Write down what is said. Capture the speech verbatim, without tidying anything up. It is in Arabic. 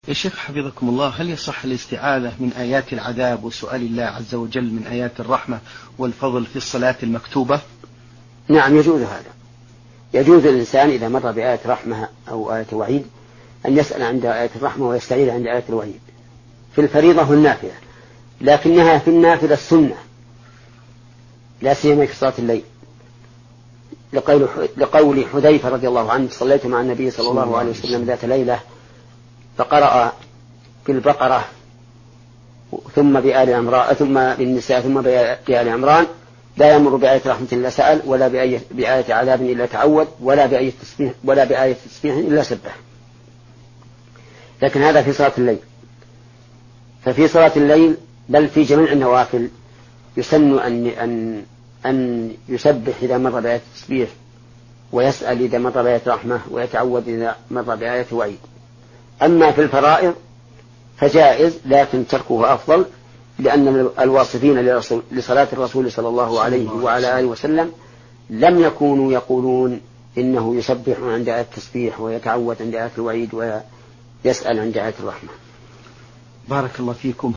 يا شيخ حفظكم الله، هل يصح الاستعاذة من آيات العذاب وسؤال الله عز وجل من آيات الرحمة والفضل في الصلاة المكتوبة؟ نعم يجوز هذا. يجوز الإنسان إذا مر بآية رحمة أو آية وعيد أن يسأل عند آية الرحمة ويستعيذ عند آية الوعيد في الفريضة والنافلة، لكنها في النافلة السنة لا سيما في صلاة الليل، لقول لقول حذيفة رضي الله عنه: صليت مع النبي صلى الله عليه وسلم ذات ليلة فقرأ في البقرة ثم بآل عمران ثم بالنساء ثم بآل عمران لا يمر بآية رحمة إلا سأل، ولا بآية, بآية عذاب إلا تعود، ولا بآية تسبيح ولا بآية تسبيح إلا سبح. لكن هذا في صلاة الليل. ففي صلاة الليل بل في جميع النوافل يسن أن أن أن يسبح إذا مر بآية تسبيح، ويسأل إذا مر بآية رحمة، ويتعوذ إذا مر بآية وعيد. أما في الفرائض فجائز، لكن تركه أفضل، لأن الواصفين لصلاة الرسول صلى الله عليه وعلى آله وسلم لم يكونوا يقولون إنه يسبح عند آية التسبيح ويتعوذ عند آية الوعيد ويسأل عند آية الرحمة. بارك الله فيكم.